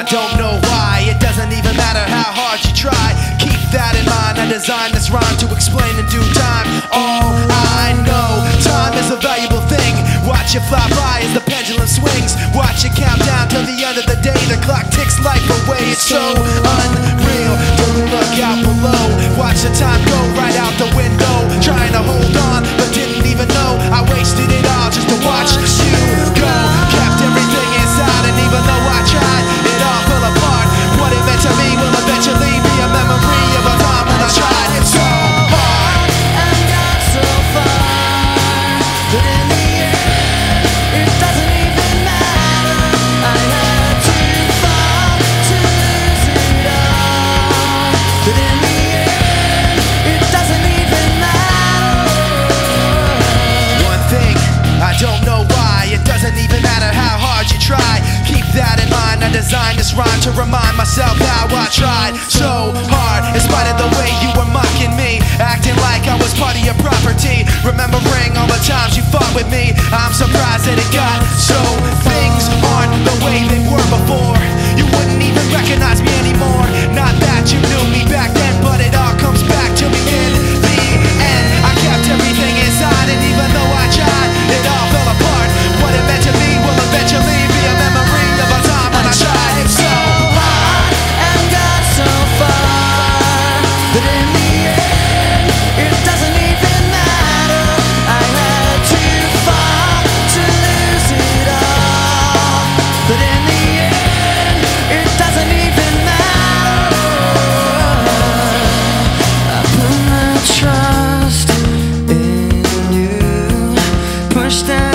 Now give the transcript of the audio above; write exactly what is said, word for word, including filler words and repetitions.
I don't know why, it doesn't even matter how hard you try. Keep that in mind, I designed this rhyme to explain in due time. All I know, time is a valuable thing. Watch it fly by as the pendulum swings. Watch it count down till the end of the day. The clock ticks life away, it's so unreal. Don't look out below, watch the time go right out the window. Trying to hold on, but didn't even know I wasted it all just to watch you go. Kept everything inside, and even though I tried, it all fell apart. What it meant to me will eventually be a memory of a time when I tried so hard and got so far, but in the end, it doesn't even matter. I had to fall to lose it all, but in the end, it doesn't even matter. One thing, I don't know why, it doesn't even matter how hard you try. Keep that in mind, I designed this rhyme to remind myself how I tried so hard, in spite of the way you were mocking me, acting like I was part of your property. Remembering all the times you fought with me, I'm surprised that it got so. Things aren't the way they were before. You wouldn't even recognize me anymore. Not that you knew me back then, but it all comes back to me in the end. I kept everything inside, and even though I tried, it all fell apart. What it meant to me will eventually be a memory of a time when I tried so hard and got so far, but in the end, it doesn't even matter. I had to fall to lose it all, but in the end, it doesn't even matter. I put my trust in you, pushed out